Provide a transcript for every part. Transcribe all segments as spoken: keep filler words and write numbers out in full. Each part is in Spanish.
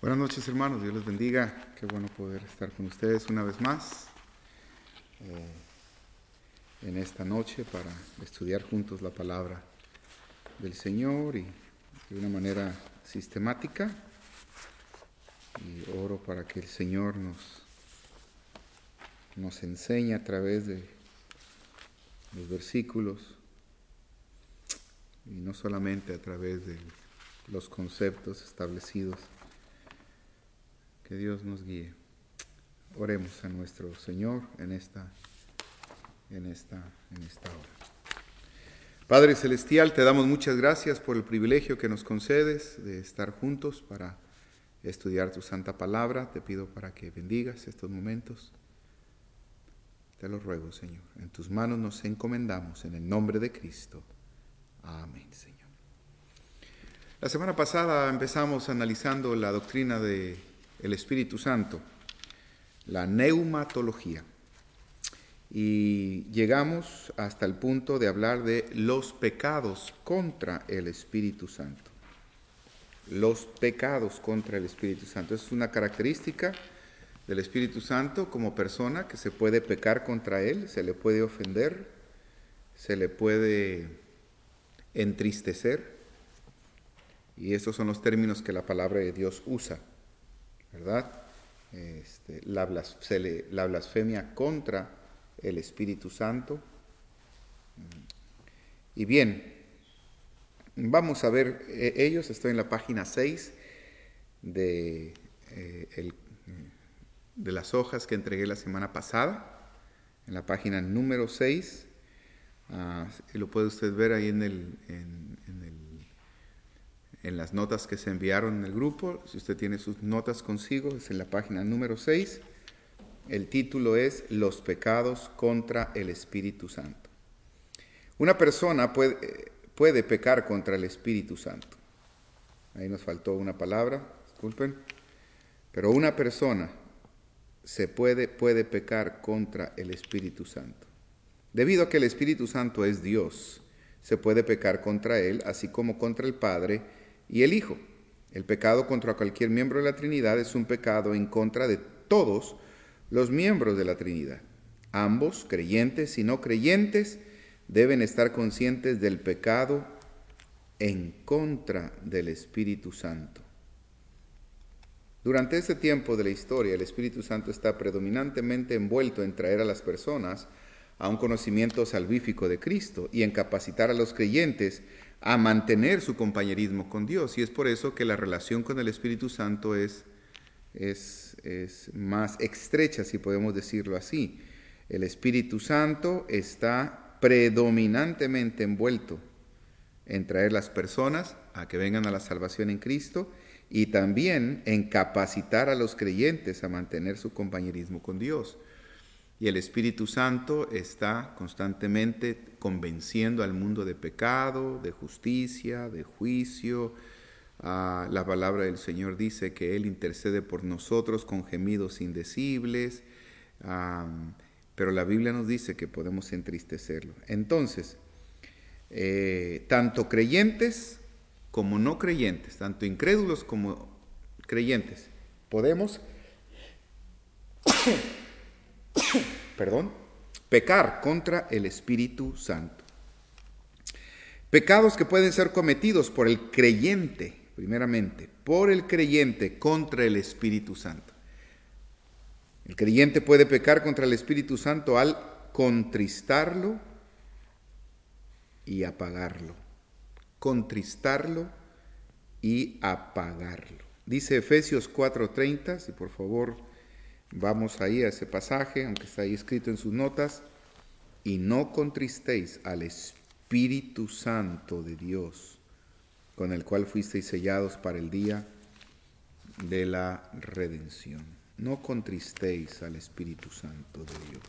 Buenas noches, hermanos, Dios les bendiga. Qué bueno poder estar con ustedes una vez más eh, en esta noche para estudiar juntos la palabra del Señor y de una manera sistemática. Y oro para que el Señor nos, nos enseñe a través de los versículos y no solamente a través de los conceptos establecidos. Que Dios nos guíe. Oremos a nuestro Señor en esta, en esta, en esta hora. Padre Celestial, te damos muchas gracias por el privilegio que nos concedes de estar juntos para estudiar tu santa palabra. Te pido para que bendigas estos momentos. Te lo ruego, Señor. En tus manos nos encomendamos en el nombre de Cristo. Amén, Señor. La semana pasada empezamos analizando la doctrina de el Espíritu Santo, la neumatología, y llegamos hasta el punto de hablar de los pecados contra el Espíritu Santo. Los pecados contra el Espíritu Santo. Es una característica del Espíritu Santo como persona, que se puede pecar contra él, se le puede ofender, se le puede entristecer, y estos son los términos que la palabra de Dios usa, ¿verdad? Este, la, blas, se le, la blasfemia contra el Espíritu Santo. Y bien, vamos a ver eh, ellos. Estoy en la página seis de, eh, el, de las hojas que entregué la semana pasada, en la página número seis. Uh, y lo puede usted ver ahí en el... En, en el en las notas que se enviaron en el grupo. Si usted tiene sus notas consigo, es en la página número seis. El título es Los pecados contra el Espíritu Santo. Una persona puede, puede pecar contra el Espíritu Santo. Ahí nos faltó una palabra, disculpen. Pero una persona se puede, puede pecar contra el Espíritu Santo. Debido a que el Espíritu Santo es Dios, se puede pecar contra Él, así como contra el Padre y el Hijo. El pecado contra cualquier miembro de la Trinidad es un pecado en contra de todos los miembros de la Trinidad. Ambos, creyentes y no creyentes, deben estar conscientes del pecado en contra del Espíritu Santo. Durante este tiempo de la historia, el Espíritu Santo está predominantemente envuelto en traer a las personas a un conocimiento salvífico de Cristo y en capacitar a los creyentes a mantener su compañerismo con Dios. Y es por eso que la relación con el Espíritu Santo es, es, es más estrecha, si podemos decirlo así. El Espíritu Santo está predominantemente envuelto en traer las personas a que vengan a la salvación en Cristo y también en capacitar a los creyentes a mantener su compañerismo con Dios. Y el Espíritu Santo está constantemente convenciendo al mundo de pecado, de justicia, de juicio. Uh, la palabra del Señor dice que Él intercede por nosotros con gemidos indecibles, um, pero la Biblia nos dice que podemos entristecerlo. Entonces, eh, tanto creyentes como no creyentes, tanto incrédulos como creyentes, podemos... perdón, pecar contra el Espíritu Santo. Pecados que pueden ser cometidos por el creyente, primeramente, por el creyente contra el Espíritu Santo. El creyente puede pecar contra el Espíritu Santo al contristarlo y apagarlo. Contristarlo y apagarlo. Dice Efesios cuatro treinta, si por favor... vamos ahí a ese pasaje, aunque está ahí escrito en sus notas. Y no contristéis al Espíritu Santo de Dios, con el cual fuisteis sellados para el día de la redención. No contristéis al Espíritu Santo de Dios.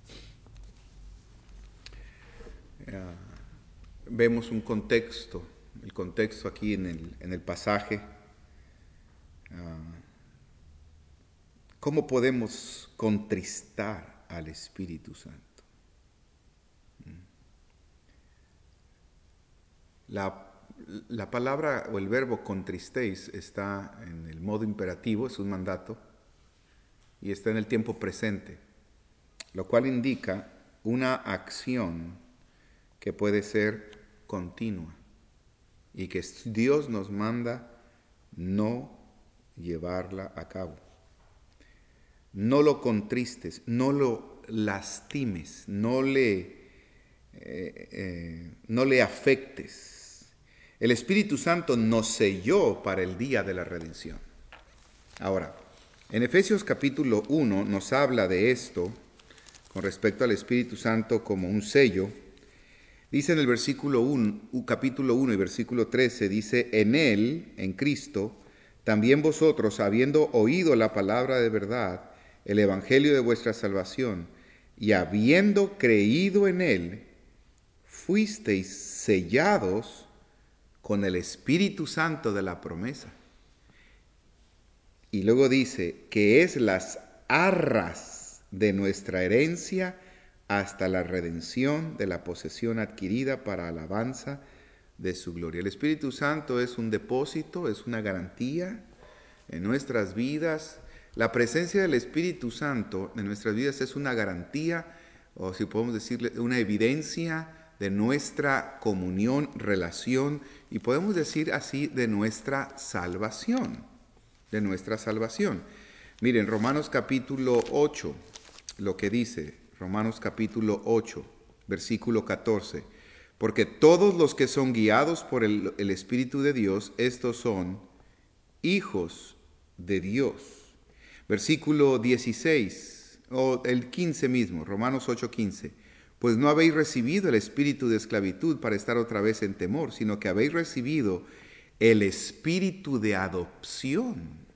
Uh, vemos un contexto, el contexto aquí en el, en el pasaje. Uh, ¿Cómo podemos contristar al Espíritu Santo? La la palabra o el verbo contristéis está en el modo imperativo, es un mandato, y está en el tiempo presente, lo cual indica una acción que puede ser continua y que Dios nos manda no llevarla a cabo. No lo contristes, no lo lastimes, no le, eh, eh, no le afectes. El Espíritu Santo nos selló para el día de la redención. Ahora, en Efesios capítulo uno nos habla de esto con respecto al Espíritu Santo como un sello. Dice en el versículo uno, capítulo uno y versículo trece, dice, en Él, en Cristo, también vosotros, habiendo oído la palabra de verdad, el evangelio de vuestra salvación, y habiendo creído en Él, fuisteis sellados con el Espíritu Santo de la promesa. Y luego dice que es las arras de nuestra herencia hasta la redención de la posesión adquirida para alabanza de su gloria. El Espíritu Santo es un depósito, es una garantía en nuestras vidas. La presencia del Espíritu Santo en nuestras vidas es una garantía, o si podemos decirle, una evidencia de nuestra comunión, relación, y podemos decir así, de nuestra salvación, de nuestra salvación. Miren, Romanos capítulo ocho, lo que dice, Romanos capítulo ocho, versículo catorce, porque todos los que son guiados por el, el Espíritu de Dios, estos son hijos de Dios. Versículo dieciséis, o el quince mismo, Romanos ocho, quince. Pues no habéis recibido el espíritu de esclavitud para estar otra vez en temor, sino que habéis recibido el espíritu de adopción.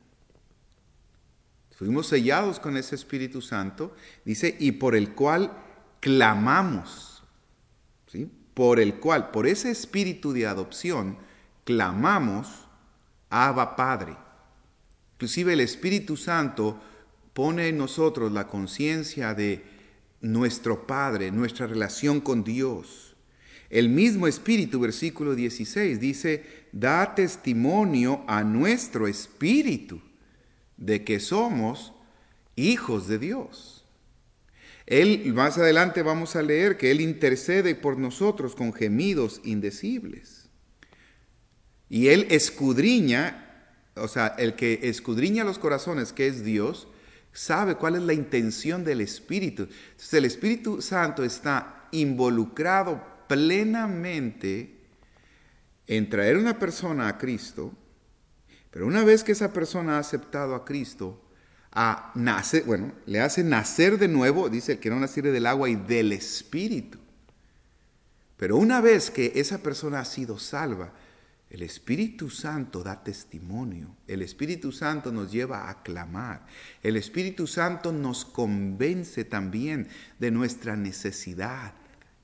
Fuimos sellados con ese Espíritu Santo, dice, y por el cual clamamos, ¿sí? Por el cual, por ese espíritu de adopción, clamamos, Abba Padre. Inclusive el Espíritu Santo pone en nosotros la conciencia de nuestro Padre, nuestra relación con Dios. El mismo Espíritu, versículo dieciséis, dice, da testimonio a nuestro espíritu de que somos hijos de Dios. Él, más adelante vamos a leer que Él intercede por nosotros con gemidos indecibles. Y Él escudriña, o sea, el que escudriña los corazones, que es Dios, sabe cuál es la intención del Espíritu. Entonces el Espíritu Santo está involucrado plenamente en traer una persona a Cristo, pero una vez que esa persona ha aceptado a Cristo, a nacer, bueno, le hace nacer de nuevo, dice el que no naciere del agua y del Espíritu. Pero una vez que esa persona ha sido salva, el Espíritu Santo da testimonio. El Espíritu Santo nos lleva a clamar. El Espíritu Santo nos convence también de nuestra necesidad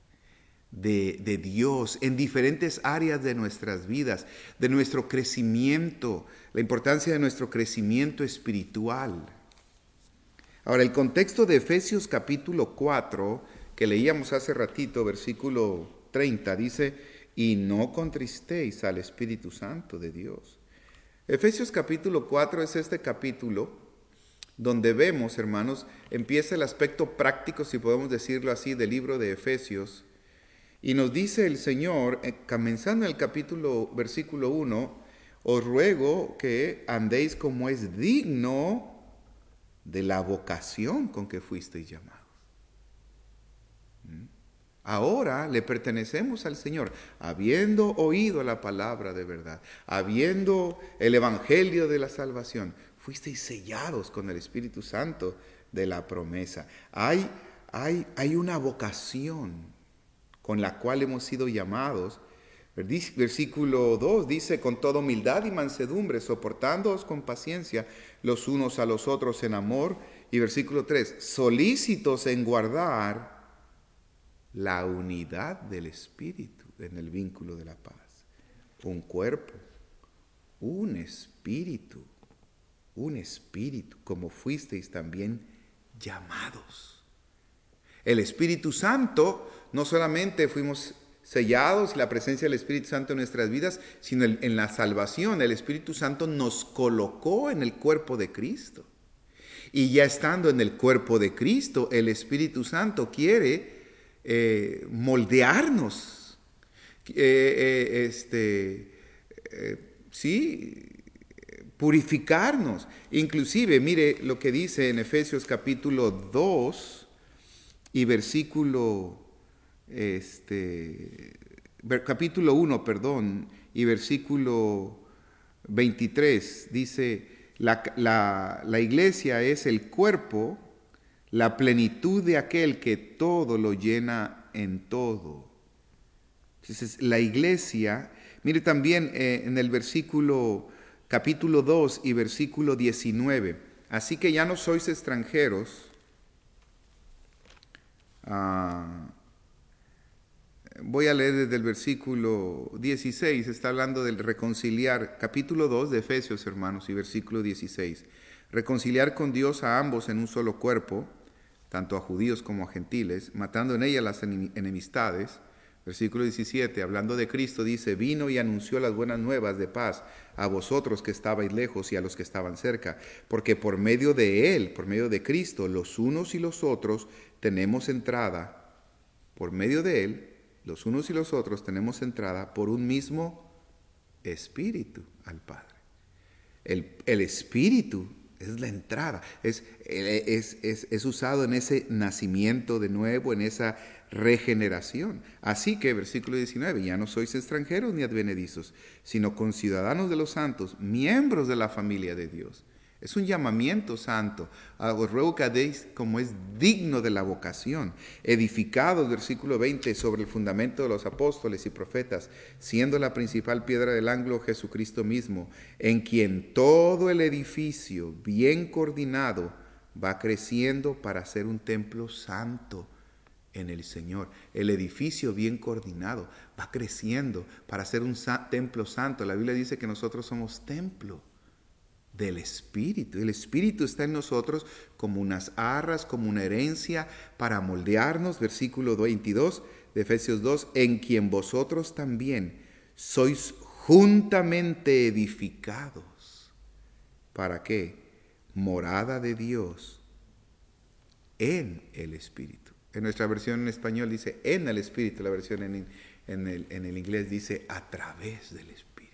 de, de Dios en diferentes áreas de nuestras vidas, de nuestro crecimiento, la importancia de nuestro crecimiento espiritual. Ahora, el contexto de Efesios capítulo cuatro, que leíamos hace ratito, versículo treinta, dice, y no contristéis al Espíritu Santo de Dios. Efesios capítulo cuatro es este capítulo donde vemos, hermanos, empieza el aspecto práctico, si podemos decirlo así, del libro de Efesios. Y nos dice el Señor, comenzando en el capítulo, versículo uno, os ruego que andéis como es digno de la vocación con que fuisteis llamados. ¿Mm? Ahora le pertenecemos al Señor, habiendo oído la palabra de verdad, habiendo el evangelio de la salvación, fuisteis sellados con el Espíritu Santo de la promesa. Hay, hay, hay una vocación con la cual hemos sido llamados. Versículo dos dice, con toda humildad y mansedumbre, soportándoos con paciencia los unos a los otros en amor. Y versículo tres, solícitos en guardar la unidad del Espíritu en el vínculo de la paz. Un cuerpo, un espíritu, un espíritu, como fuisteis también llamados. El Espíritu Santo, no solamente fuimos sellados, la presencia del Espíritu Santo en nuestras vidas, sino en, en la salvación. El Espíritu Santo nos colocó en el cuerpo de Cristo. Y ya estando en el cuerpo de Cristo, el Espíritu Santo quiere eh, moldearnos. Eh, eh, este, eh, sí, purificarnos. Inclusive, mire lo que dice en Efesios capítulo dos y versículo, este, capítulo uno, perdón, y versículo veintitrés, dice, la, la, la iglesia es el cuerpo, la plenitud de aquel que todo lo llena en todo. Entonces, la iglesia, mire también eh, en el versículo capítulo dos y versículo diecinueve. Así que ya no sois extranjeros. Uh, voy a leer desde el versículo dieciséis. Está hablando del reconciliar. Capítulo dos de Efesios, hermanos, y versículo dieciséis. Reconciliar con Dios a ambos en un solo cuerpo, tanto a judíos como a gentiles, matando en ella las enemistades. Versículo diecisiete, hablando de Cristo, dice, vino y anunció las buenas nuevas de paz a vosotros que estabais lejos y a los que estaban cerca, porque por medio de Él, por medio de Cristo, los unos y los otros tenemos entrada, por medio de Él, los unos y los otros tenemos entrada por un mismo Espíritu al Padre. El, el Espíritu es la entrada, es, es, es, es usado en ese nacimiento de nuevo, en esa regeneración. Así que, versículo diecinueve, ya no sois extranjeros ni advenedizos, sino conciudadanos de los santos, miembros de la familia de Dios. Es un llamamiento santo. Os ruego que deis como es digno de la vocación. Edificados, versículo veinte, sobre el fundamento de los apóstoles y profetas, siendo la principal piedra del ángulo Jesucristo mismo, en quien todo el edificio bien coordinado va creciendo para ser un templo santo en el Señor. El edificio bien coordinado va creciendo para ser un sa- templo santo. La Biblia dice que nosotros somos templo del Espíritu. El Espíritu está en nosotros como unas arras, como una herencia para moldearnos. Versículo veintidós de Efesios dos, en quien vosotros también sois juntamente edificados. ¿Para qué? Morada de Dios en el Espíritu. En nuestra versión en español dice en el Espíritu, la versión en, en, el, en el inglés dice a través del Espíritu.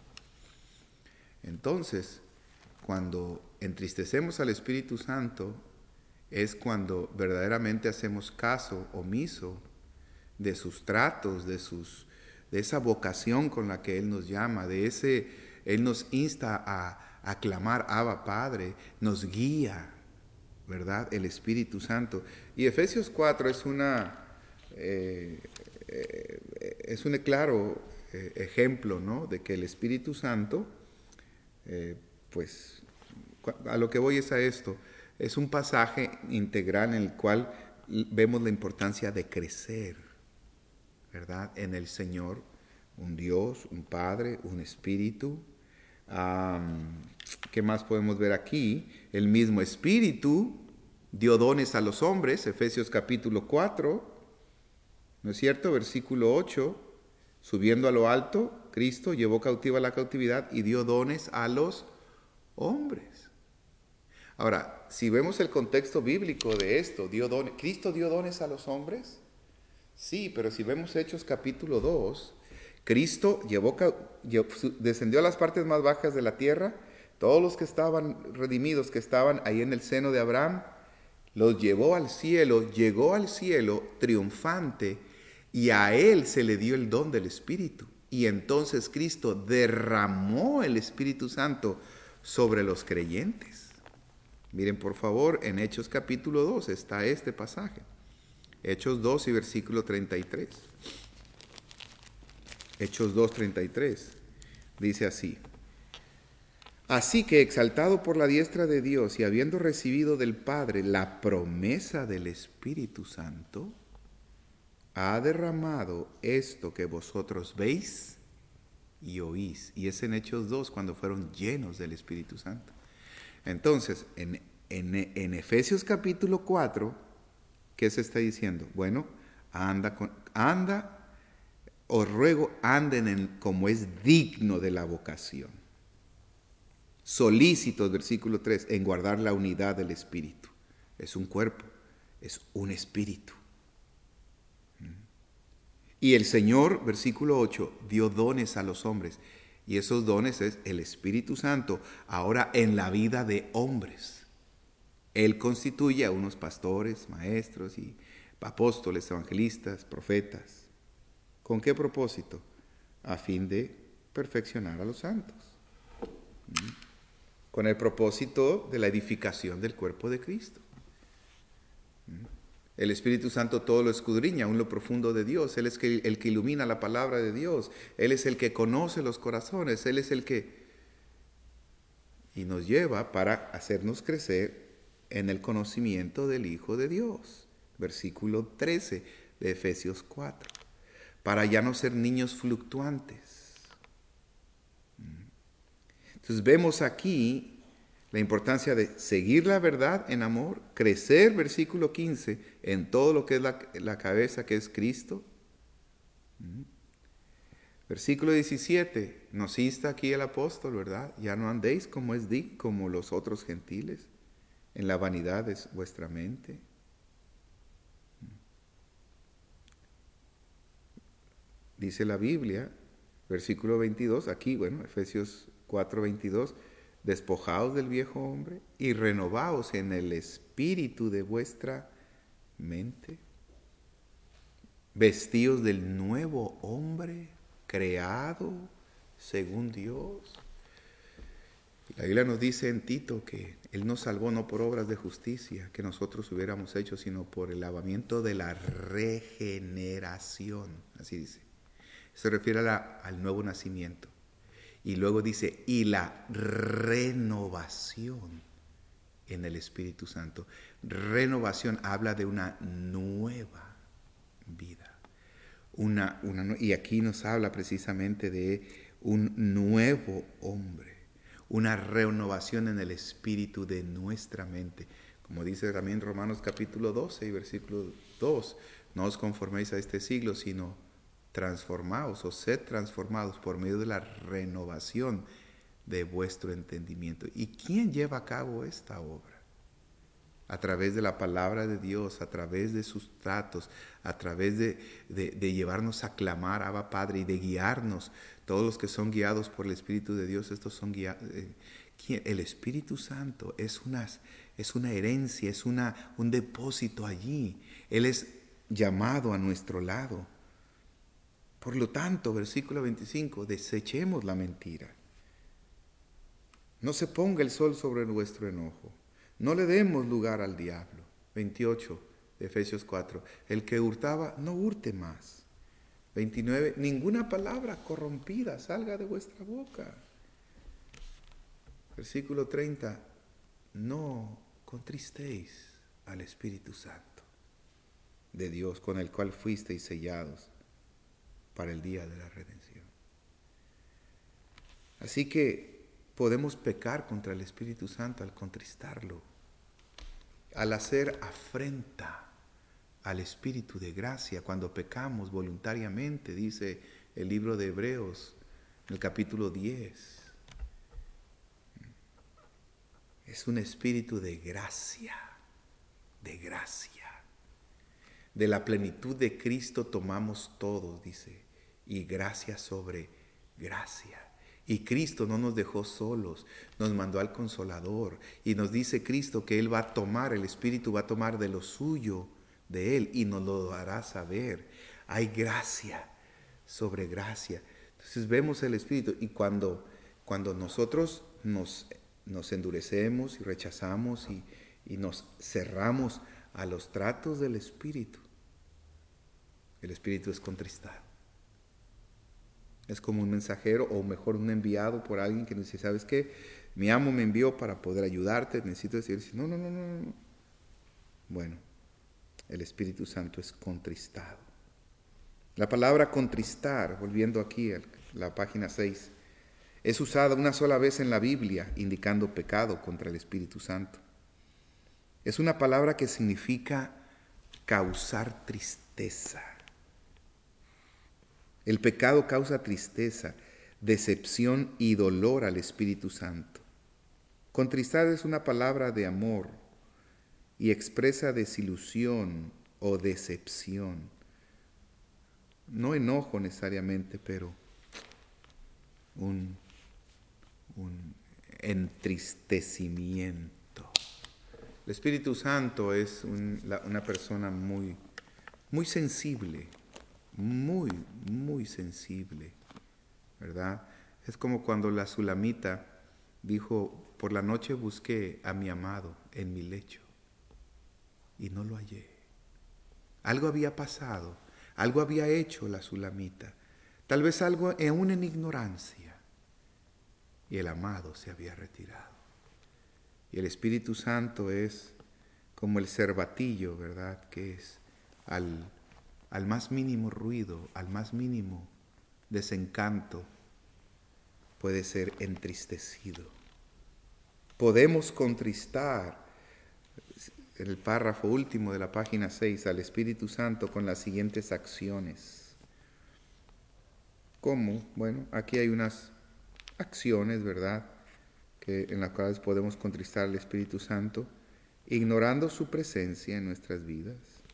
Entonces, cuando entristecemos al Espíritu Santo, es cuando verdaderamente hacemos caso omiso de sus tratos, de, sus, de esa vocación con la que Él nos llama, de ese, Él nos insta a, a clamar, Abba Padre, nos guía, ¿verdad? El Espíritu Santo. Y Efesios cuatro es una eh, eh, es un claro eh, ejemplo, ¿no? De que el Espíritu Santo, eh, pues a lo que voy es a esto, es un pasaje integral en el cual vemos la importancia de crecer, ¿verdad? En el Señor, un Dios, un Padre, un Espíritu. Um, ¿Qué más podemos ver aquí? El mismo Espíritu dio dones a los hombres, Efesios capítulo cuatro, ¿no es cierto? Versículo ocho, subiendo a lo alto, Cristo llevó cautiva la cautividad y dio dones a los hombres. Ahora, si vemos el contexto bíblico de esto, dio dones, ¿Cristo dio dones a los hombres? Sí, pero si vemos Hechos capítulo dos, Cristo llevó, descendió a las partes más bajas de la tierra, todos los que estaban redimidos, que estaban ahí en el seno de Abraham, los llevó al cielo, llegó al cielo triunfante, y a él se le dio el don del Espíritu. Y entonces Cristo derramó el Espíritu Santo sobre los creyentes. Miren por favor, en Hechos capítulo dos está este pasaje. Hechos dos y versículo treinta y tres. Hechos dos, treinta y tres. Dice así. Así que exaltado por la diestra de Dios y habiendo recibido del Padre la promesa del Espíritu Santo, ha derramado esto que vosotros veis y oís. Y es en Hechos dos cuando fueron llenos del Espíritu Santo. Entonces, en, en, en Efesios capítulo cuatro, ¿qué se está diciendo? Bueno, anda, con, anda os ruego anden en, como es digno de la vocación. Solícitos, versículo tres, en guardar la unidad del espíritu. Es un cuerpo, es un espíritu. Y el Señor, versículo ocho, dio dones a los hombres. Y esos dones es el Espíritu Santo, ahora en la vida de hombres. Él constituye a unos pastores, maestros y apóstoles, evangelistas, profetas. ¿Con qué propósito? A fin de perfeccionar a los santos. Con el propósito de la edificación del cuerpo de Cristo. El Espíritu Santo todo lo escudriña, aún lo profundo de Dios. Él es el que ilumina la palabra de Dios. Él es el que conoce los corazones. Él es el que... Y nos lleva para hacernos crecer en el conocimiento del Hijo de Dios. Versículo trece de Efesios cuatro. Para ya no ser niños fluctuantes. Entonces vemos aquí la importancia de seguir la verdad en amor, crecer, versículo quince, en todo lo que es la, la cabeza, que es Cristo. Versículo diecisiete, nos insta aquí el apóstol, ¿verdad? Ya no andéis como es digno, como los otros gentiles, en la vanidad de vuestra mente. Dice la Biblia, versículo veintidós, aquí, bueno, Efesios cuatro, veintidós, despojaos del viejo hombre y renovaos en el espíritu de vuestra mente. Vestíos del nuevo hombre creado según Dios. La Biblia nos dice en Tito que Él nos salvó no por obras de justicia que nosotros hubiéramos hecho, sino por el lavamiento de la regeneración. Así dice. Se refiere a la, al nuevo nacimiento. Y luego dice, y la renovación en el Espíritu Santo. Renovación habla de una nueva vida. Una, una, y aquí nos habla precisamente de un nuevo hombre. Una renovación en el espíritu de nuestra mente. Como dice también Romanos capítulo doce y versículo dos. No os conforméis a este siglo, sino transformaos o sed transformados por medio de la renovación de vuestro entendimiento. ¿Y quién lleva a cabo esta obra? A través de la palabra de Dios, a través de sus tratos, a través de, de, de llevarnos a clamar a Abba Padre y de guiarnos. Todos los que son guiados por el Espíritu de Dios, estos son guiados. Eh, el Espíritu Santo es una, es una herencia, es una, un depósito allí. Él es llamado a nuestro lado. Por lo tanto, versículo veinticinco, desechemos la mentira. No se ponga el sol sobre nuestro enojo. No le demos lugar al diablo. veintiocho de Efesios cuatro. El que hurtaba, no hurte más. veintinueve. Ninguna palabra corrompida salga de vuestra boca. Versículo treinta. No contristéis al Espíritu Santo de Dios, con el cual fuisteis sellados para el día de la redención. Así que podemos pecar contra el Espíritu Santo al contristarlo, al hacer afrenta al Espíritu de gracia. Cuando pecamos voluntariamente, dice el libro de Hebreos, en el capítulo diez, es un espíritu de gracia, de gracia. De la plenitud de Cristo tomamos todos, dice, y gracia sobre gracia. Y Cristo no nos dejó solos, nos mandó al Consolador. Y nos dice Cristo que Él va a tomar, el Espíritu va a tomar de lo suyo, de Él, y nos lo hará saber. Hay gracia sobre gracia. Entonces vemos el Espíritu, y cuando, cuando nosotros nos, nos endurecemos y rechazamos y, y nos cerramos a los tratos del Espíritu, el Espíritu es contristado. Es como un mensajero, o mejor un enviado por alguien que nos dice, ¿sabes qué? Mi amo me envió para poder ayudarte, necesito decir, no, no, no, no, no. Bueno, el Espíritu Santo es contristado. La palabra contristar, volviendo aquí a la página seis, es usada una sola vez en la Biblia, indicando pecado contra el Espíritu Santo. Es una palabra que significa causar tristeza. El pecado causa tristeza, decepción y dolor al Espíritu Santo. Contristar es una palabra de amor y expresa desilusión o decepción. No enojo necesariamente, pero un, un entristecimiento. El Espíritu Santo es un, la, una persona muy, muy sensible, muy, muy sensible, ¿verdad? Es como cuando la Sulamita dijo, por la noche busqué a mi amado en mi lecho y no lo hallé. Algo había pasado, algo había hecho la Sulamita, tal vez algo aún en ignorancia, y el amado se había retirado. Y el Espíritu Santo es como el cervatillo, ¿verdad? Que es al, al más mínimo ruido, al más mínimo desencanto, puede ser entristecido. Podemos contristar, en el párrafo último de la página seis, al Espíritu Santo con las siguientes acciones. ¿Cómo? Bueno, aquí hay unas acciones, ¿verdad?, que, en las cuales podemos contristar al Espíritu Santo, ignorando su presencia en nuestras vidas,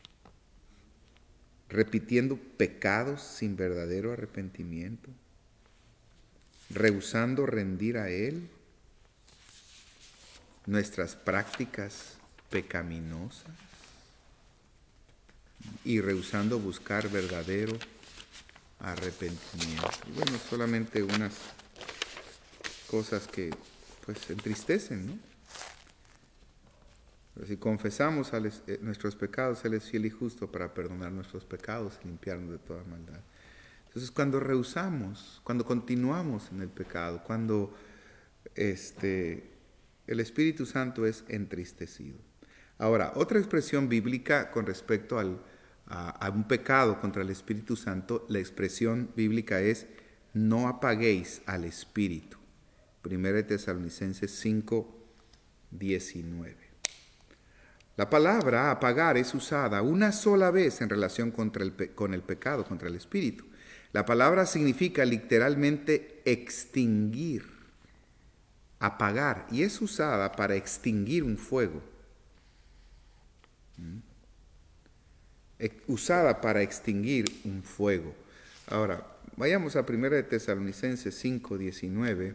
repitiendo pecados sin verdadero arrepentimiento, rehusando rendir a Él nuestras prácticas pecaminosas y rehusando buscar verdadero arrepentimiento. Bueno, solamente unas cosas que pues entristecen, ¿no? Pero si confesamos a les, eh, nuestros pecados, Él es fiel y justo para perdonar nuestros pecados y limpiarnos de toda maldad. Entonces, cuando rehusamos, cuando continuamos en el pecado, cuando este, el Espíritu Santo es entristecido. Ahora, otra expresión bíblica con respecto al, a, a un pecado contra el Espíritu Santo, la expresión bíblica es no apaguéis al Espíritu. Primera de Tesalonicenses cinco, diecinueve. La palabra apagar es usada una sola vez en relación contra el pe- con el pecado, contra el Espíritu. La palabra significa literalmente extinguir, apagar, y es usada para extinguir un fuego. ¿Mm? Usada para extinguir un fuego. Ahora, vayamos a Primera de Tesalonicenses cinco, diecinueve.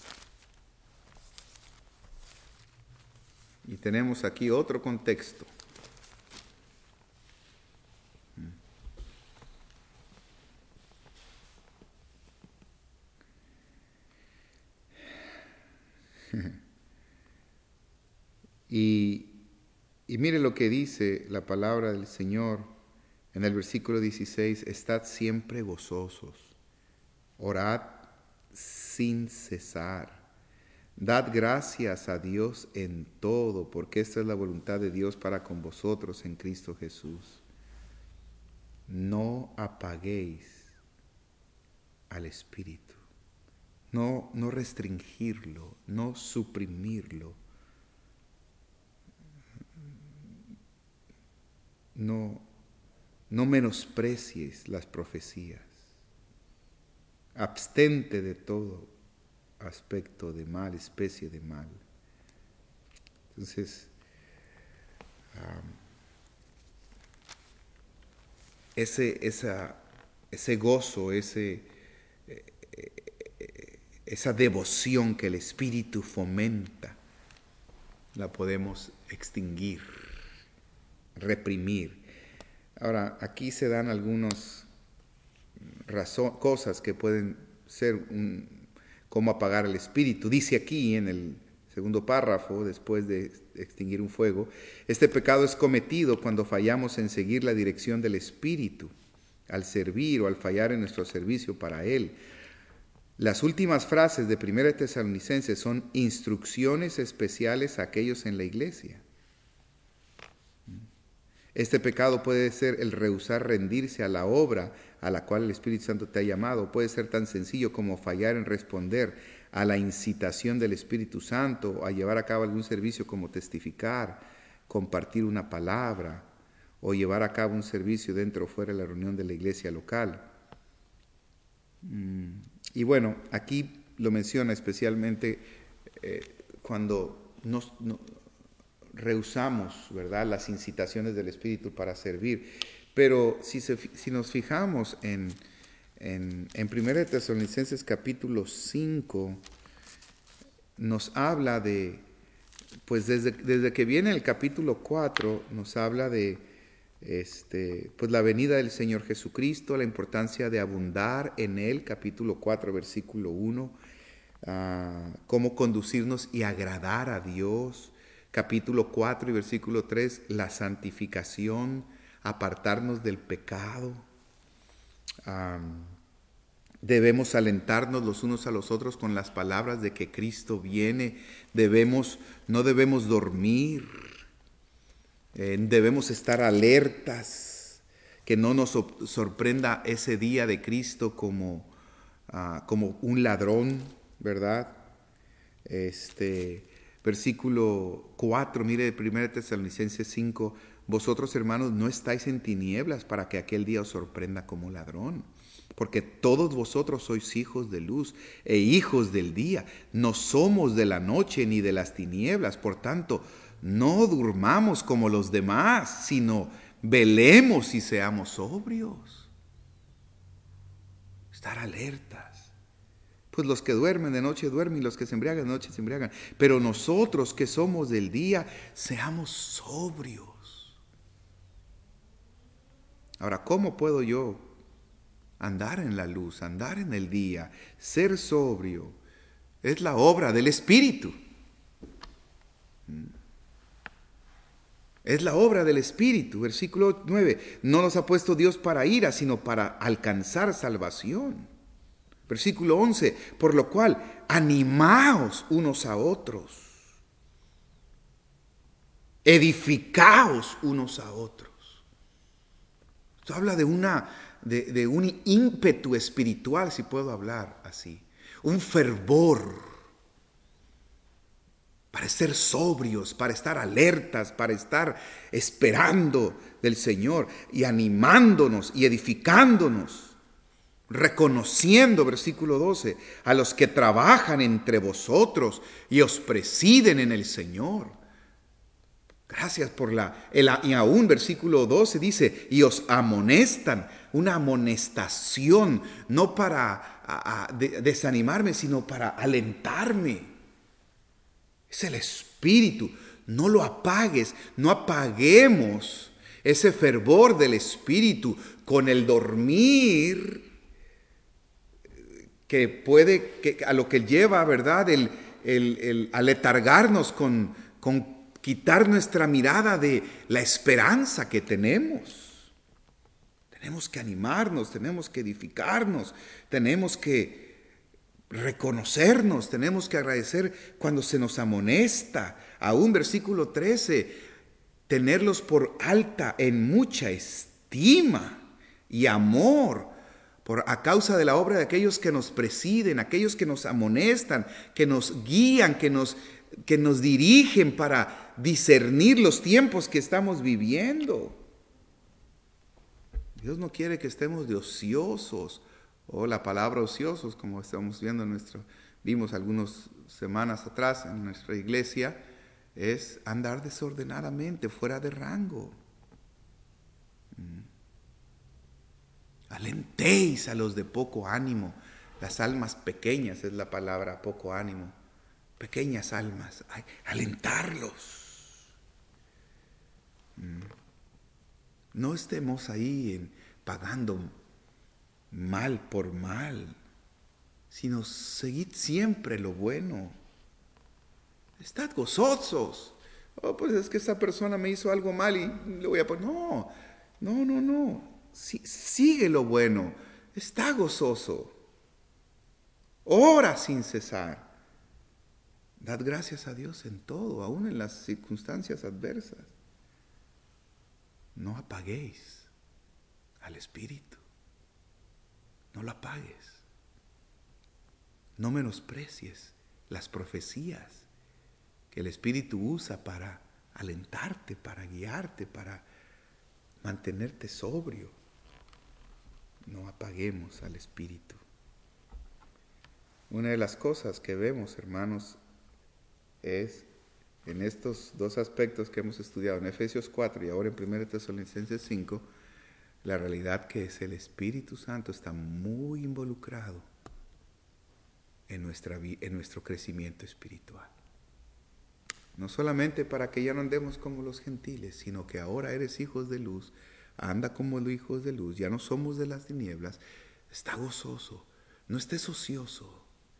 Y tenemos aquí otro contexto. Y, y mire lo que dice la palabra del Señor en el versículo dieciséis, estad siempre gozosos, orad sin cesar. Dad gracias a Dios en todo, porque esta es la voluntad de Dios para con vosotros en Cristo Jesús. No apaguéis al Espíritu. No, no restringirlo, no suprimirlo. No, no menosprecies las profecías. Abstente de todo aspecto de mal, especie de mal. Entonces, um, ese, esa, ese gozo, ese, eh, eh, esa devoción que el Espíritu fomenta, la podemos extinguir, reprimir. Ahora, aquí se dan algunas razón, cosas que pueden ser un, cómo apagar el espíritu. Dice aquí en el segundo párrafo, después de extinguir un fuego, este pecado es cometido cuando fallamos en seguir la dirección del Espíritu, al servir o al fallar en nuestro servicio para Él. Las últimas frases de Primera de Tesalonicenses son instrucciones especiales a aquellos en la iglesia. Este pecado puede ser el rehusar rendirse a la obra a la cual el Espíritu Santo te ha llamado. Puede ser tan sencillo como fallar en responder a la incitación del Espíritu Santo, a llevar a cabo algún servicio como testificar, compartir una palabra o llevar a cabo un servicio dentro o fuera de la reunión de la iglesia local. Y bueno, aquí lo menciona especialmente eh, cuando nos, no, rehusamos, ¿verdad?, las incitaciones del Espíritu para servir. Pero si, se, si nos fijamos en, en, en primera de Tesalonicenses capítulo cinco, nos habla de, pues desde, desde que viene el capítulo cuatro, nos habla de este, pues la venida del Señor Jesucristo, la importancia de abundar en Él, capítulo cuatro, versículo uno, uh, cómo conducirnos y agradar a Dios, capítulo cuatro y versículo tres, la santificación, apartarnos del pecado. Um, Debemos alentarnos los unos a los otros con las palabras de que Cristo viene. Debemos, no debemos dormir. Eh, debemos estar alertas, que no nos sorprenda ese día de Cristo como, uh, como un ladrón, ¿verdad? Este, versículo cuatro, mire, primera Tesalonicenses cinco, vosotros hermanos no estáis en tinieblas para que aquel día os sorprenda como ladrón. Porque todos vosotros sois hijos de luz e hijos del día. No somos de la noche ni de las tinieblas. Por tanto, no durmamos como los demás, sino velemos y seamos sobrios. Estar alertas. Pues los que duermen de noche duermen y los que se embriagan de noche se embriagan. Pero nosotros que somos del día, seamos sobrios. Ahora, ¿cómo puedo yo andar en la luz, andar en el día, ser sobrio? Es la obra del Espíritu. Es la obra del Espíritu. Versículo nueve. No nos ha puesto Dios para ira, sino para alcanzar salvación. Versículo once. Por lo cual, animaos unos a otros. Edificaos unos a otros. Esto habla de una... De, de un ímpetu espiritual, si puedo hablar así, un fervor para ser sobrios, para estar alertas, para estar esperando del Señor y animándonos y edificándonos, reconociendo, versículo doce, a los que trabajan entre vosotros y os presiden en el Señor. Gracias por la... El, y aún versículo doce dice, y os amonestan, una amonestación, no para a, a, de, desanimarme, sino para alentarme. Es el Espíritu, no lo apagues, no apaguemos ese fervor del Espíritu con el dormir, que puede, que, a lo que lleva, ¿verdad?, el, el, el aletargarnos con... con quitar nuestra mirada de la esperanza que tenemos. Tenemos que animarnos, tenemos que edificarnos, tenemos que reconocernos, tenemos que agradecer cuando se nos amonesta. Aún versículo trece, tenerlos por alta en mucha estima y amor, por, a causa de la obra de aquellos que nos presiden, aquellos que nos amonestan, que nos guían, que nos, que nos dirigen para discernir los tiempos que estamos viviendo. Dios no quiere que estemos de ociosos, o la palabra ociosos, como estamos viendo en nuestro, vimos algunas semanas atrás en nuestra iglesia, es andar desordenadamente, fuera de rango. Alentéis a los de poco ánimo. Las almas pequeñas es la palabra, poco ánimo. Pequeñas almas, ay, alentarlos. No estemos ahí en, pagando mal por mal, sino seguid siempre lo bueno. Estad gozosos. Oh, pues es que esa persona me hizo algo mal y le voy a poner. No, no, no, no. Sí, sigue lo bueno. Está gozoso. Ora sin cesar. Dad gracias a Dios en todo, aún en las circunstancias adversas. No apaguéis al Espíritu. No lo apagues. No menosprecies las profecías que el Espíritu usa para alentarte, para guiarte, para mantenerte sobrio. No apaguemos al Espíritu. Una de las cosas que vemos, hermanos, es en estos dos aspectos que hemos estudiado en Efesios cuatro y ahora en primera Tesalonicenses cinco, la realidad que es el Espíritu Santo está muy involucrado en, nuestra, en nuestro crecimiento espiritual. No solamente para que ya no andemos como los gentiles, sino que ahora eres hijos de luz, anda como los hijos de luz, ya no somos de las tinieblas, está gozoso, no estés ocioso,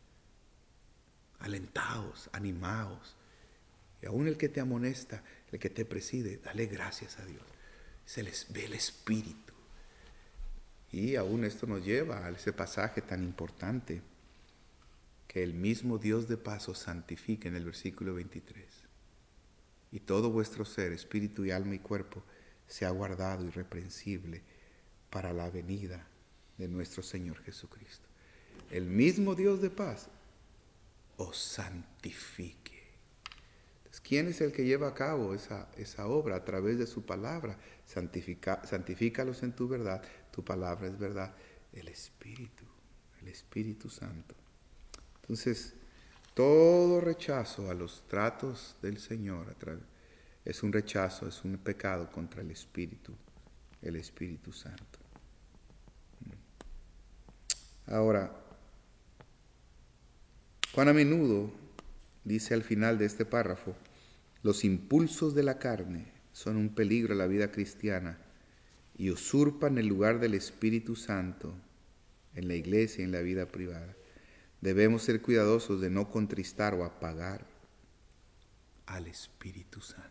alentaos, animaos. Y aún el que te amonesta, el que te preside, dale gracias a Dios. Se les ve el Espíritu. Y aún esto nos lleva a ese pasaje tan importante, que el mismo Dios de paz os santifique en el versículo veintitrés. Y todo vuestro ser, espíritu y alma y cuerpo, sea guardado irreprensible para la venida de nuestro Señor Jesucristo. El mismo Dios de paz os santifique. Entonces, ¿quién es el que lleva a cabo esa, esa obra? A través de su palabra. Santifica, santifícalos en tu verdad. Tu palabra es verdad. El Espíritu, el Espíritu Santo. Entonces, todo rechazo a los tratos del Señor a través, es un rechazo, es un pecado contra el Espíritu, el Espíritu Santo. Ahora, cuán a menudo, dice al final de este párrafo, los impulsos de la carne son un peligro a la vida cristiana y usurpan el lugar del Espíritu Santo en la iglesia y en la vida privada. Debemos ser cuidadosos de no contristar o apagar al Espíritu Santo.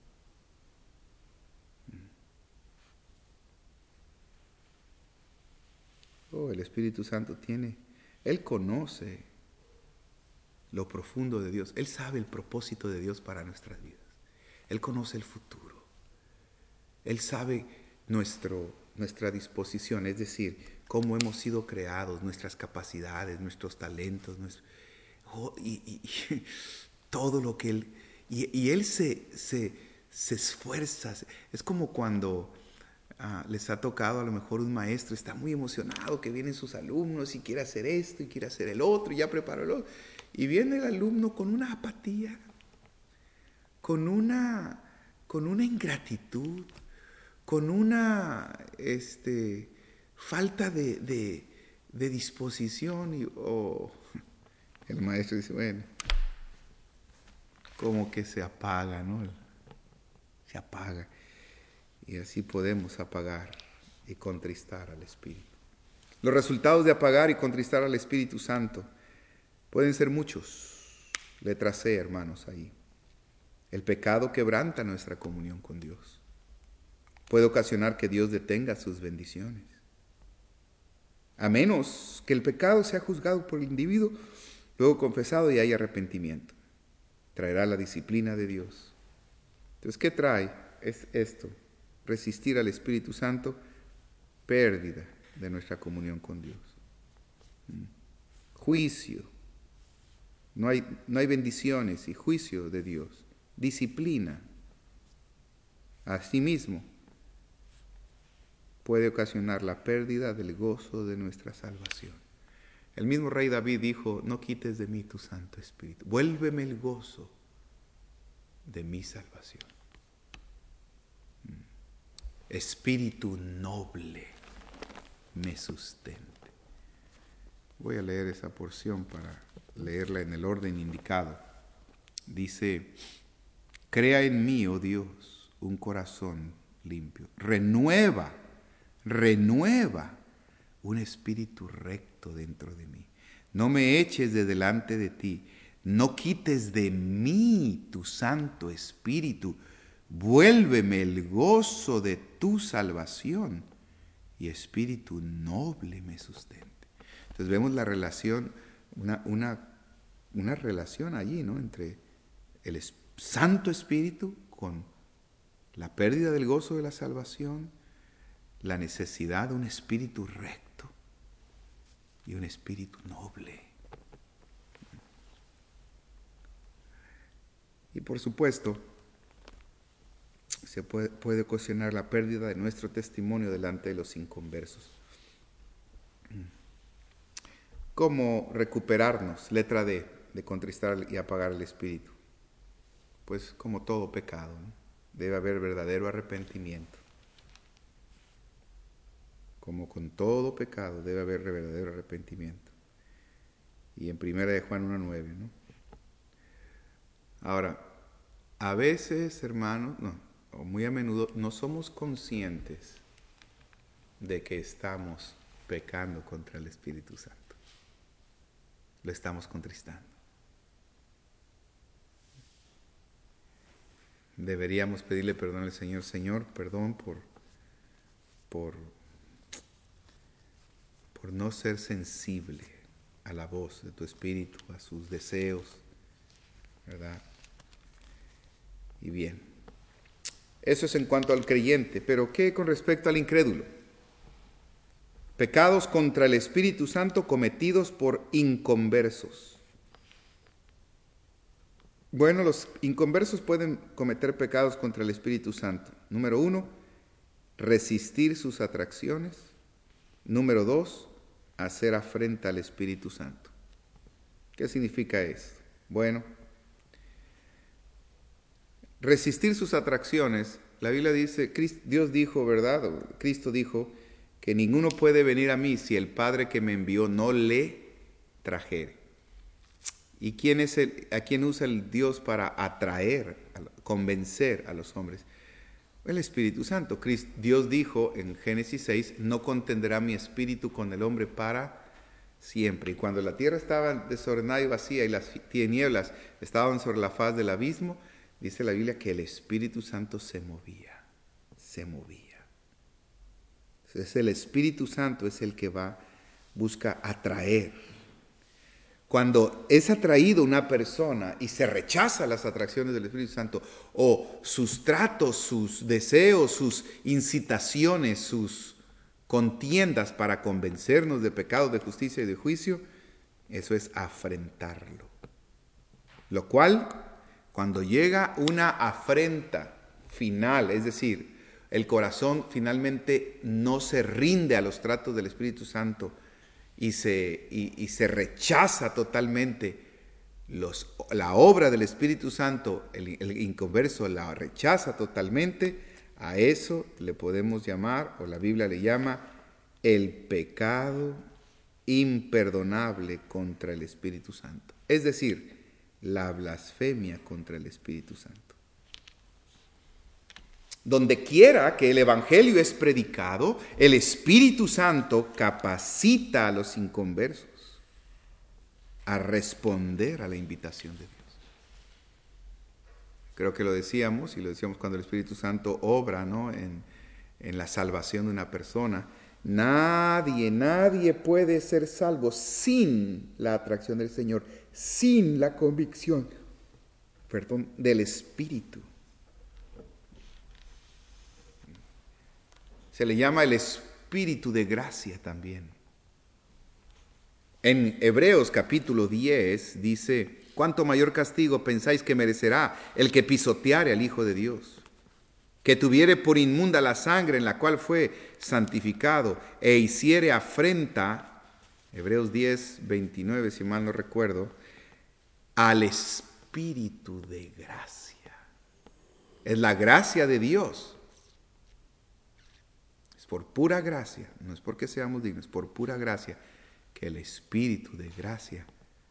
Oh, el Espíritu Santo tiene, Él conoce lo profundo de Dios. Él sabe el propósito de Dios para nuestras vidas. Él conoce el futuro. Él sabe nuestro, nuestra disposición, es decir, cómo hemos sido creados, nuestras capacidades, nuestros talentos, nuestro, oh, y, y, y todo lo que Él... Y, y Él se, se, se esfuerza. Es como cuando ah, les ha tocado a lo mejor un maestro, está muy emocionado que vienen sus alumnos y quiere hacer esto y quiere hacer el otro y ya preparó el otro. Y viene el alumno con una apatía, con una, con una ingratitud, con una este, falta de, de, de disposición. Y, oh, el maestro dice, bueno, como que se apaga, ¿no? Se apaga. Y así podemos apagar y contristar al Espíritu. Los resultados de apagar y contristar al Espíritu Santo pueden ser muchos. Letra C, hermanos, ahí. El pecado quebranta nuestra comunión con Dios. Puede ocasionar que Dios detenga sus bendiciones. A menos que el pecado sea juzgado por el individuo, luego confesado y haya arrepentimiento. Traerá la disciplina de Dios. Entonces, ¿qué trae? Es esto. Resistir al Espíritu Santo, pérdida de nuestra comunión con Dios. Juicio. No hay, no hay bendiciones y juicio de Dios. Disciplina. Asimismo, puede ocasionar la pérdida del gozo de nuestra salvación. El mismo rey David dijo, no quites de mí tu Santo Espíritu. Vuélveme el gozo de mi salvación. Espíritu noble me sustente. Voy a leer esa porción para leerla en el orden indicado. Dice, crea en mí, oh Dios, un corazón limpio. Renueva, renueva un espíritu recto dentro de mí. No me eches de delante de ti. No quites de mí tu Santo Espíritu. Vuélveme el gozo de tu salvación y espíritu noble me sustente. Entonces vemos la relación, una, una, una relación allí, ¿no? Entre el Santo Espíritu con la pérdida del gozo de la salvación, la necesidad de un espíritu recto y un espíritu noble. Y por supuesto, se puede, puede ocasionar la pérdida de nuestro testimonio delante de los inconversos. ¿Cómo recuperarnos? Letra D, de contristar y apagar el espíritu. Pues como todo pecado, ¿no? Debe haber verdadero arrepentimiento. Como con todo pecado debe haber verdadero arrepentimiento. Y en primera de Juan uno nueve, ¿no? Ahora, a veces, hermanos, no, o muy a menudo, no somos conscientes de que estamos pecando contra el Espíritu Santo. Lo estamos contristando. Deberíamos pedirle perdón al Señor. Señor, perdón por, por, por no ser sensible a la voz de tu Espíritu, a sus deseos, ¿verdad? Y bien, eso es en cuanto al creyente, pero ¿qué con respecto al incrédulo? Pecados contra el Espíritu Santo cometidos por inconversos. Bueno, los inconversos pueden cometer pecados contra el Espíritu Santo. Número uno, resistir sus atracciones. Número dos, hacer afrenta al Espíritu Santo. ¿Qué significa esto? Bueno, resistir sus atracciones, la Biblia dice, Dios dijo, ¿verdad? Cristo dijo que ninguno puede venir a mí si el Padre que me envió no le trajere. ¿Y quién es el, a quién usa el Dios para atraer, convencer a los hombres? El Espíritu Santo. Dios dijo en Génesis seis, no contenderá mi espíritu con el hombre para siempre. Y cuando la tierra estaba desordenada y vacía y las tinieblas estaban sobre la faz del abismo, dice la Biblia que el Espíritu Santo se movía, se movía. Entonces el Espíritu Santo es el que va, busca atraer. Cuando es atraído una persona y se rechaza las atracciones del Espíritu Santo, o sus tratos, sus deseos, sus incitaciones, sus contiendas para convencernos de pecado, de justicia y de juicio, eso es afrentarlo. Lo cual, cuando llega una afrenta final, es decir, el corazón finalmente no se rinde a los tratos del Espíritu Santo, Y se, y, y se rechaza totalmente los, la obra del Espíritu Santo, el, el inconverso la rechaza totalmente, a eso le podemos llamar, o la Biblia le llama, el pecado imperdonable contra el Espíritu Santo. Es decir, la blasfemia contra el Espíritu Santo. Donde quiera que el Evangelio es predicado, el Espíritu Santo capacita a los inconversos a responder a la invitación de Dios. Creo que lo decíamos, y lo decíamos cuando el Espíritu Santo obra, ¿no?, en, en la salvación de una persona. Nadie, nadie puede ser salvo sin la atracción del Señor, sin la convicción, perdón, del Espíritu. Se le llama el Espíritu de gracia también. En Hebreos capítulo diez dice, ¿cuánto mayor castigo pensáis que merecerá el que pisoteare al Hijo de Dios? Que tuviere por inmunda la sangre en la cual fue santificado e hiciere afrenta, Hebreos diez, veintinueve, si mal no recuerdo, al Espíritu de gracia. Es la gracia de Dios. Por pura gracia, no es porque seamos dignos, por pura gracia, que el Espíritu de gracia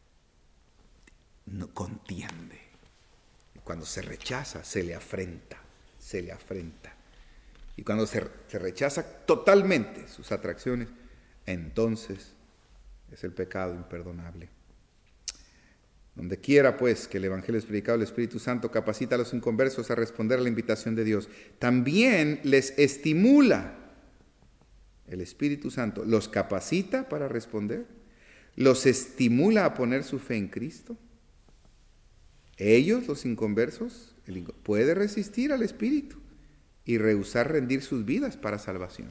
no contiende. Y cuando se rechaza, se le afrenta, se le afrenta. Y cuando se, se rechaza totalmente sus atracciones, entonces es el pecado imperdonable. Donde quiera, pues, que el Evangelio es predicado, el Espíritu Santo capacita a los inconversos a responder a la invitación de Dios. También les estimula. El Espíritu Santo los capacita para responder, los estimula a poner su fe en Cristo. Ellos, los inconversos, pueden resistir al Espíritu y rehusar rendir sus vidas para salvación.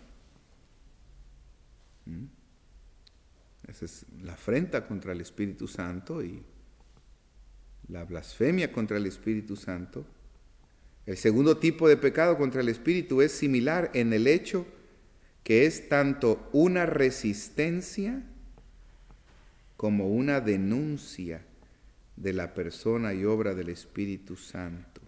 ¿Mm? Esa es la afrenta contra el Espíritu Santo y la blasfemia contra el Espíritu Santo. El segundo tipo de pecado contra el Espíritu es similar en el hecho que es tanto una resistencia como una denuncia de la persona y obra del Espíritu Santo.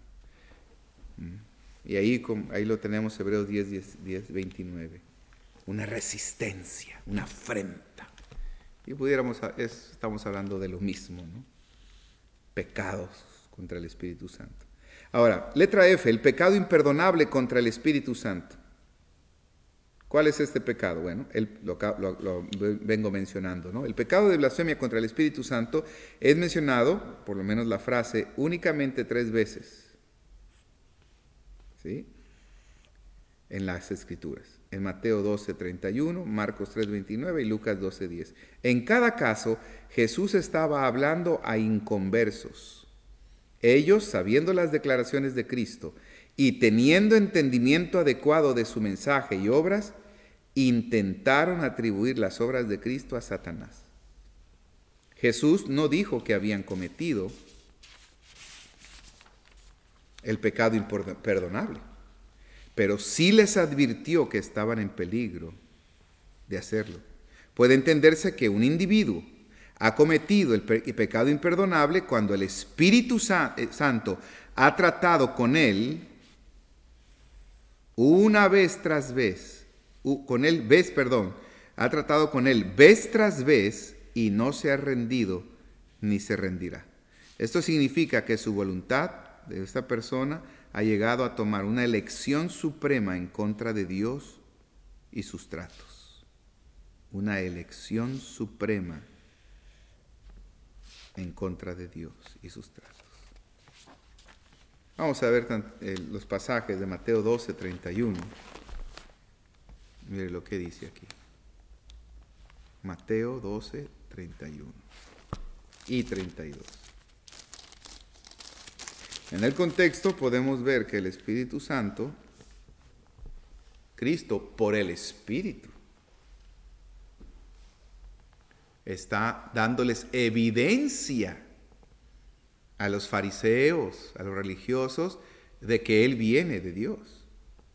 Y ahí, ahí lo tenemos, Hebreos diez, diez, veintinueve. Una resistencia, una afrenta. Y pudiéramos, es, estamos hablando de lo mismo, ¿no? Pecados contra el Espíritu Santo. Ahora, letra F, el pecado imperdonable contra el Espíritu Santo. ¿Cuál es este pecado? Bueno, el, lo, lo, lo vengo mencionando, ¿no? El pecado de blasfemia contra el Espíritu Santo es mencionado, por lo menos la frase, únicamente tres veces, ¿sí? En las Escrituras. En Mateo doce, treinta y uno, Marcos tres, veintinueve y Lucas doce, diez. En cada caso, Jesús estaba hablando a inconversos. Ellos, sabiendo las declaraciones de Cristo y teniendo entendimiento adecuado de su mensaje y obras, intentaron atribuir las obras de Cristo a Satanás. Jesús no dijo que habían cometido el pecado imperdonable, pero sí les advirtió que estaban en peligro de hacerlo. Puede entenderse que un individuo ha cometido el, pe- el pecado imperdonable cuando el Espíritu Sa- eh, Santo ha tratado con él una vez tras vez, u- con él vez, perdón, ha tratado con él vez tras vez y no se ha rendido ni se rendirá. Esto significa que su voluntad de esta persona ha llegado a tomar una elección suprema en contra de Dios y sus tratos. Una elección suprema en contra de Dios y sus tratos. Vamos a ver los pasajes de Mateo doce, treinta y uno. Mire lo que dice aquí. Mateo doce, treinta y uno y treinta y dos. En el contexto podemos ver que el Espíritu Santo, Cristo por el Espíritu, está dándoles evidencia a los fariseos, a los religiosos, de que Él viene de Dios.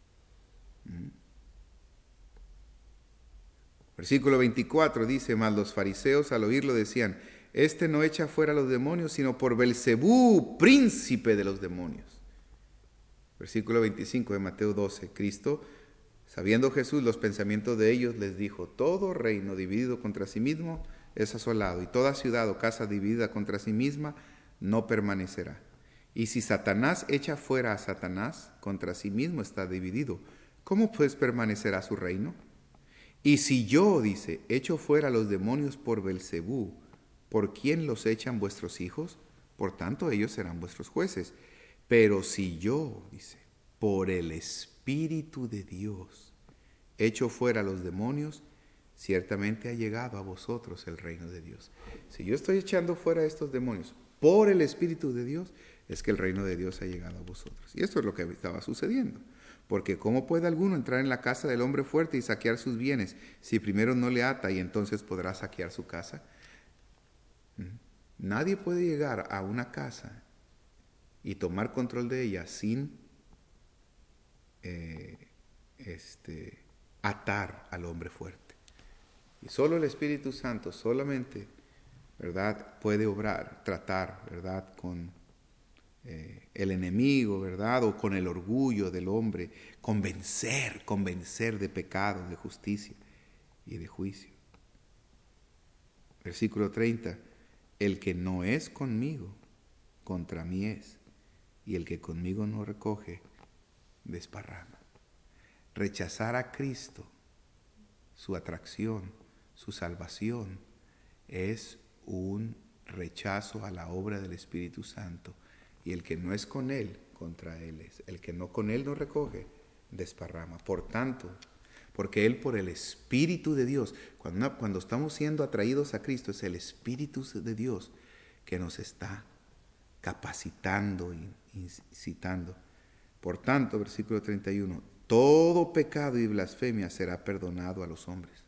Versículo veinticuatro dice, mas los fariseos al oírlo decían, este no echa fuera a los demonios, sino por Belcebú, príncipe de los demonios. Versículo veinticinco de Mateo doce, Cristo, sabiendo Jesús los pensamientos de ellos, les dijo, todo reino dividido contra sí mismo es asolado, y toda ciudad o casa dividida contra sí misma no permanecerá. Y si Satanás echa fuera a Satanás, contra sí mismo está dividido. ¿Cómo pues permanecerá su reino? Y si yo, dice, echo fuera a los demonios por Belcebú, ¿por quién los echan vuestros hijos? Por tanto, ellos serán vuestros jueces. Pero si yo, dice, por el Espíritu de Dios, echo fuera a los demonios, ciertamente ha llegado a vosotros el reino de Dios. Si yo estoy echando fuera a estos demonios por el Espíritu de Dios, es que el reino de Dios ha llegado a vosotros. Y esto es lo que estaba sucediendo. Porque ¿cómo puede alguno entrar en la casa del hombre fuerte y saquear sus bienes si primero no le ata y entonces podrá saquear su casa? Nadie puede llegar a una casa y tomar control de ella sin eh, este, atar al hombre fuerte. Y solo el Espíritu Santo solamente, ¿verdad?, puede obrar, tratar, ¿verdad?, con eh, el enemigo, ¿verdad?, o con el orgullo del hombre, convencer, convencer de pecado, de justicia y de juicio. Versículo treinta, el que no es conmigo, contra mí es, y el que conmigo no recoge, desparrama. Rechazar a Cristo, su atracción, su salvación, es un rechazo a la obra del Espíritu Santo. Y el que no es con Él, contra Él es. El que no con Él no recoge, desparrama. Por tanto, porque Él por el Espíritu de Dios, cuando, cuando estamos siendo atraídos a Cristo, es el Espíritu de Dios que nos está capacitando y incitando. Por tanto, versículo treinta y uno, todo pecado y blasfemia será perdonado a los hombres,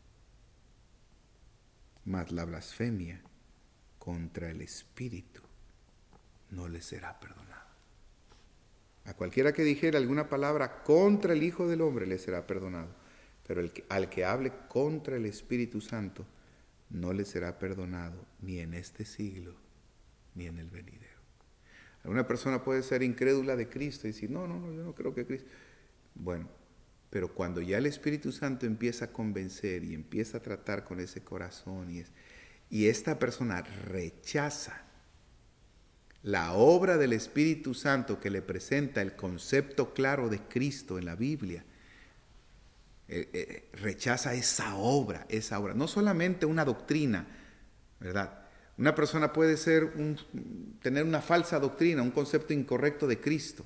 mas la blasfemia contra el Espíritu no le será perdonada. A cualquiera que dijera alguna palabra contra el Hijo del Hombre le será perdonado, pero el que, al que hable contra el Espíritu Santo no le será perdonado ni en este siglo ni en el venidero. Alguna persona puede ser incrédula de Cristo y decir, no, no, no, yo no creo que Cristo... Bueno, pero cuando ya el Espíritu Santo empieza a convencer y empieza a tratar con ese corazón y, es, y esta persona rechaza la obra del Espíritu Santo que le presenta el concepto claro de Cristo en la Biblia, eh, eh, rechaza esa obra, esa obra, no solamente una doctrina, ¿verdad? Una persona puede ser un, tener una falsa doctrina, un concepto incorrecto de Cristo.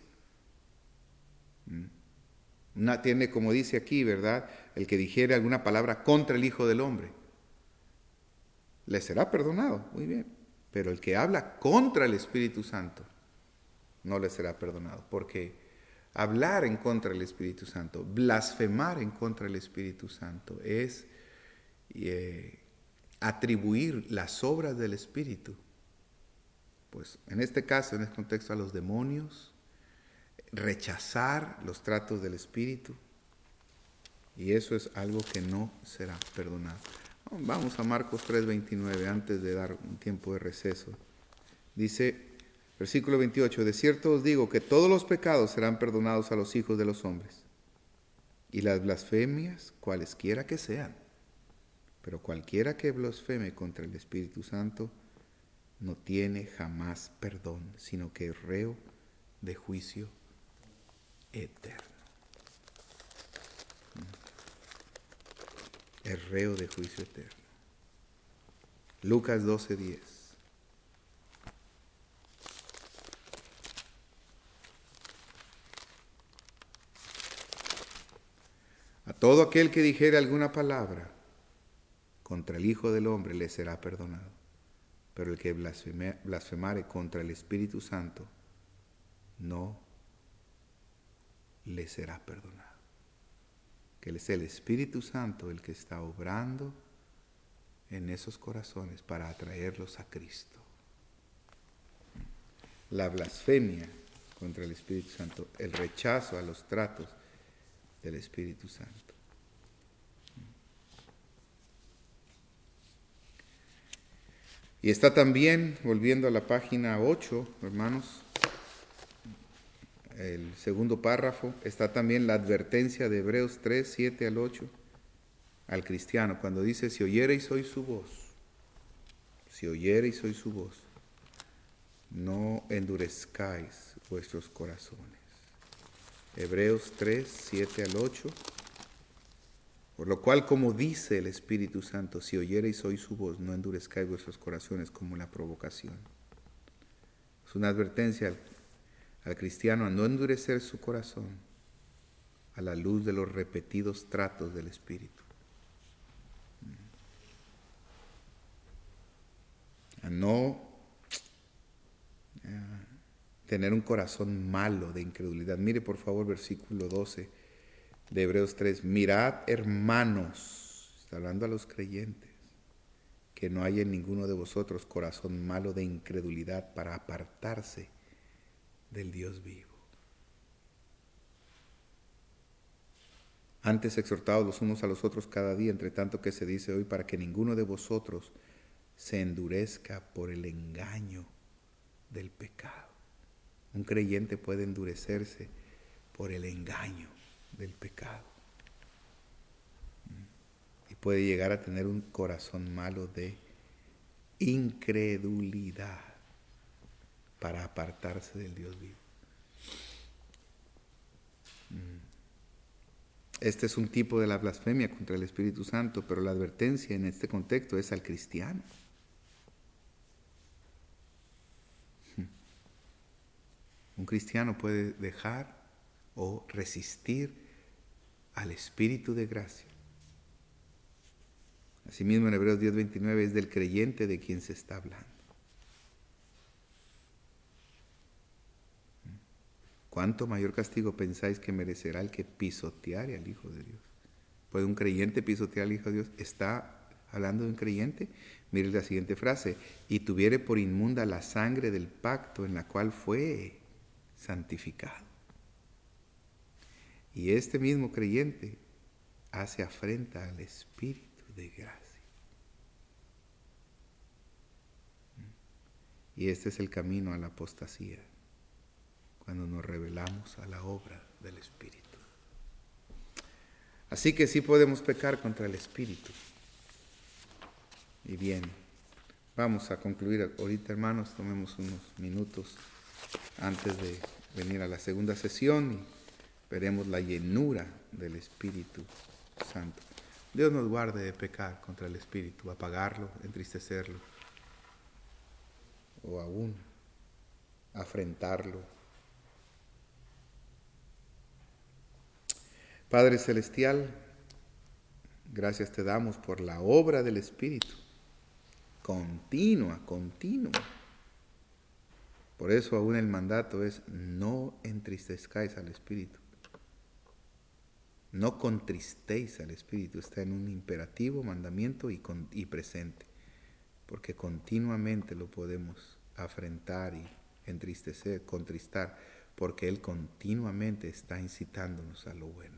Una, tiene, como dice aquí, ¿verdad? El que dijere alguna palabra contra el Hijo del Hombre, le será perdonado, muy bien. Pero el que habla contra el Espíritu Santo, no le será perdonado. Porque hablar en contra del Espíritu Santo, blasfemar en contra del Espíritu Santo, es eh, atribuir las obras del Espíritu, pues en este caso, en este contexto, a los demonios, rechazar los tratos del Espíritu, y eso es algo que no será perdonado. Vamos a Marcos tres veintinueve, antes de dar un tiempo de receso. Dice, versículo veintiocho, de cierto os digo que todos los pecados serán perdonados a los hijos de los hombres, y las blasfemias, cualesquiera que sean. Pero cualquiera que blasfeme contra el Espíritu Santo no tiene jamás perdón, sino que es reo de juicio eterno. Es reo de juicio eterno. Lucas doce diez. A todo aquel que dijere alguna palabra contra el Hijo del Hombre le será perdonado, pero el que blasfeme, blasfemare contra el Espíritu Santo no le será perdonado. Que es el Espíritu Santo el que está obrando en esos corazones para atraerlos a Cristo. La blasfemia contra el Espíritu Santo, el rechazo a los tratos del Espíritu Santo. Y está también, volviendo a la página ocho, hermanos, el segundo párrafo, está también la advertencia de Hebreos tres, siete al ocho, al cristiano, cuando dice, si oyereis hoy su voz, si oyereis hoy su voz, no endurezcáis vuestros corazones. Hebreos tres, siete al ocho. Por lo cual, como dice el Espíritu Santo, si oyereis hoy su voz, no endurezcáis vuestros corazones como la provocación. Es una advertencia al, al cristiano a no endurecer su corazón a la luz de los repetidos tratos del Espíritu. A no a tener un corazón malo de incredulidad. Mire por favor versículo doce de Hebreos tres. Mirad, hermanos, está hablando a los creyentes, que no haya en ninguno de vosotros corazón malo de incredulidad para apartarse del Dios vivo. Antes exhortados los unos a los otros cada día, entre tanto que se dice hoy, para que ninguno de vosotros se endurezca por el engaño del pecado. Un creyente puede endurecerse por el engaño del pecado. Y puede llegar a tener un corazón malo de incredulidad para apartarse del Dios vivo. Este es un tipo de la blasfemia contra el Espíritu Santo, pero la advertencia en este contexto es al cristiano. Un cristiano puede dejar o resistir al Espíritu de gracia. Asimismo, en Hebreos diez veintinueve es del creyente de quien se está hablando. ¿Cuánto mayor castigo pensáis que merecerá el que pisoteare al Hijo de Dios? ¿Puede un creyente pisotear al Hijo de Dios? ¿Está hablando de un creyente? Mire la siguiente frase. Y tuviere por inmunda la sangre del pacto en la cual fue santificado. Y este mismo creyente hace afrenta al Espíritu de gracia. Y este es el camino a la apostasía, cuando nos rebelamos a la obra del Espíritu. Así que sí podemos pecar contra el Espíritu. Y bien, vamos a concluir ahorita, hermanos, tomemos unos minutos antes de venir a la segunda sesión y veremos la llenura del Espíritu Santo. Dios nos guarde de pecar contra el Espíritu, apagarlo, entristecerlo, o aún afrentarlo. Padre Celestial, gracias te damos por la obra del Espíritu, continua, continua. Por eso aún el mandato es: no entristezcáis al Espíritu. No contristéis al Espíritu. Está en un imperativo, mandamiento y, con, y presente. Porque continuamente lo podemos afrentar y entristecer, contristar. Porque Él continuamente está incitándonos a lo bueno.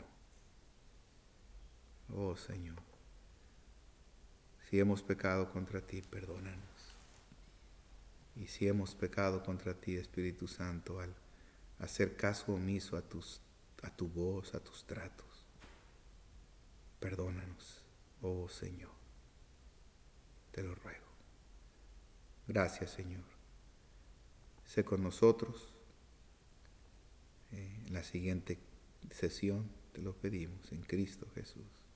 Oh Señor, si hemos pecado contra ti, perdónanos. Y si hemos pecado contra ti, Espíritu Santo, al hacer caso omiso a, tus, a tu voz, a tus tratos, perdónanos, oh Señor, te lo ruego. Gracias, Señor. Sé con nosotros. Eh, en la siguiente sesión te lo pedimos en Cristo Jesús.